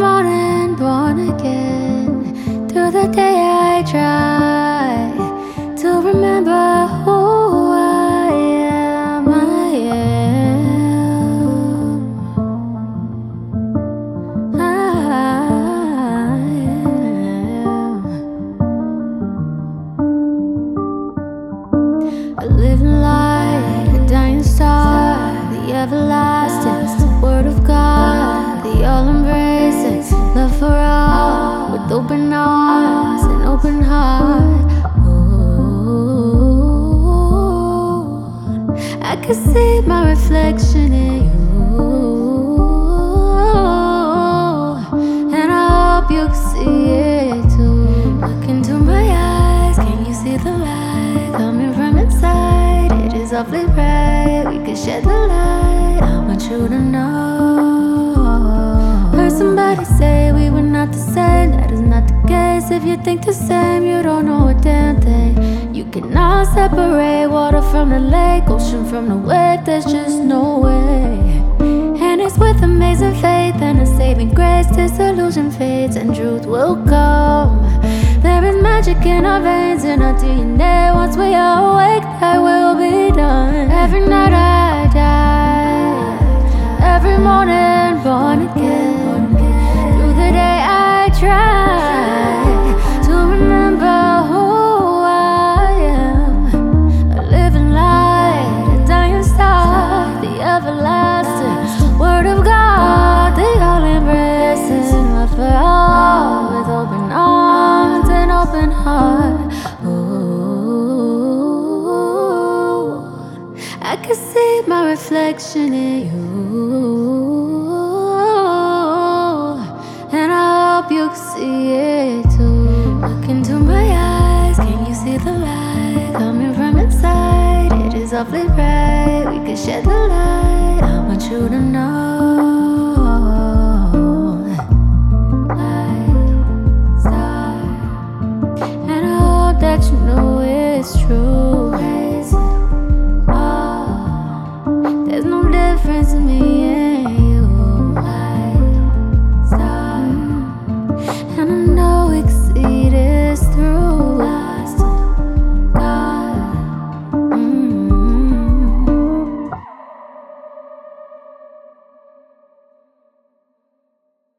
morning, born again. Through the day I try to remember who I am. A living light, a dying star, the everlasting word of God, the all-embracing love for all, with open arms and open heart. Ooh, I can see my reflection in you, and I hope you can see it too. Look into my eyes, can you see the light coming from inside? It is awfully bright, we could shed the light. I want you to know. Heard somebody say we were not the same. That is not the case. If you think the same, you don't know a damn thing. You cannot separate water from the lake, ocean from the wake. There's just no way. And it's with amazing faith and a saving grace, disillusion fades and truth will come. There is magic in our veins, in our DNA. Once we are awake, that will be done. Every night I die, every morning born again. Through the day I try to remember who I am. A living light, a dying star, the everlasting word of God, the all-embracing love for all, with open arms and open heart. Ooh, I can see my reflection in you, and I hope you can see it too. Look into my eyes, can you see the light coming from inside? It is awfully bright, we could shed the light. I want you to know.